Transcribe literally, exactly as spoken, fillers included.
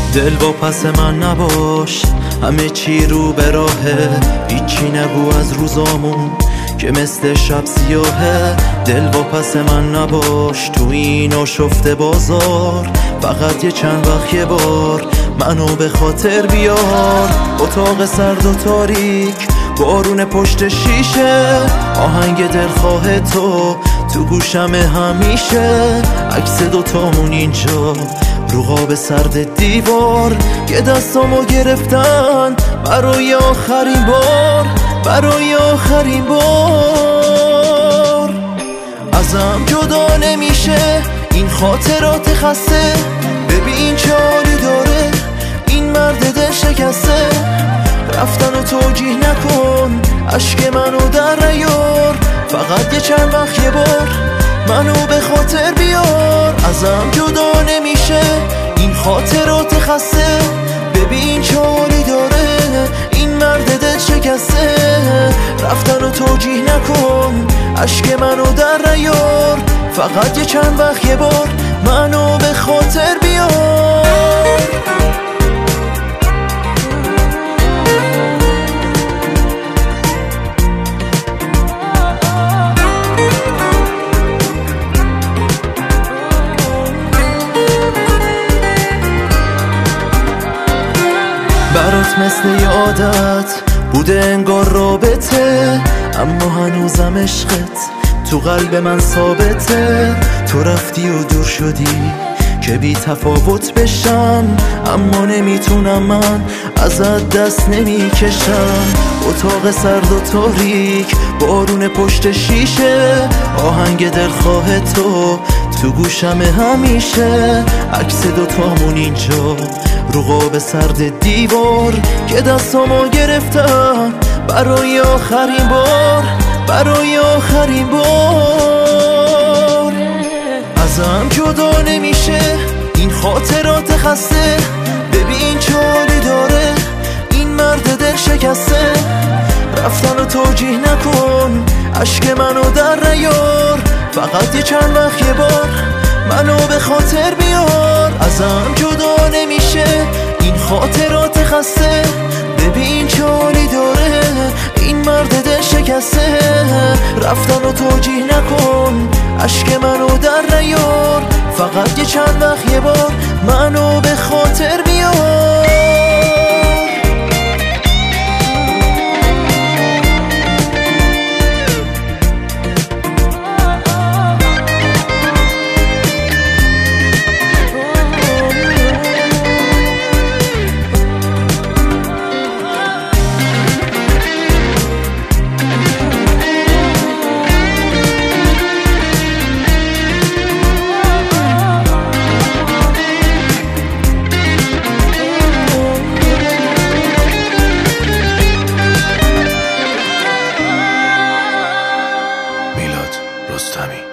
دل با پس من نباش، همه چی رو به راهه، هیچی نگو از روزامون که مثل شب سیاهه. دل با پس من نباش تو این آشفته بازار، فقط یه چند وقت یه بار منو به خاطر بیار. اتاق سرد و تاریک، بارون پشت شیشه، آهنگ دلخواه تو تو گوشم همیشه. عکس دوتامون اینجا رو قاب سرد دیوار، که دستامو گرفتن برای آخرین بار، برای آخرین بار. ازم جدا نمیشه این خاطرات خسته، ببین چه حالی داره این مرد دل شکسته. رفتن و توجیه نکن، اشک منو در نیار، فقط یه چند وقت یه بار منو به خاطر بیار. ازم جدا نمیشه این خاطرات خسته، ببین چه حالی داره این مرد دل شکسته. رفتن و توجیه نکن، اشک منو در نیار، فقط یه چند وقت یه بار منو به خاطر بیار. برات مثل یادت بوده انگار رابطه، اما هنوزم عشقت تو قلب من ثابته. تو رفتی و دور شدی که بی تفاوت بشم، اما نمیتونم من ازت دست نمیکشم. اتاق سرد و تاریک، بارون پشت شیشه، آهنگ دلخواه تو تو گوشم همیشه. عکس دوتامون اینجا رو قاب سرد دیوار، که دستامو گرفتم برای آخرین بار، برای آخرین بار. ازم جدا نمیشه این خاطرات خسته، ببین چه حالی داره این مرد دل شکسته. رفتن و توجیه نکن، اشک منو در نیار، فقط یه چند وقت یه بار منو به خاطر بیار. ازم جدا نمیشه این خاطرات خسته، ببین چه حالی داره این مرد دل شکسته. رفتن و توجیه نکن، اشک منو در نیار، فقط یه چند وقت یه بار منو به خاطر بیار. رستمی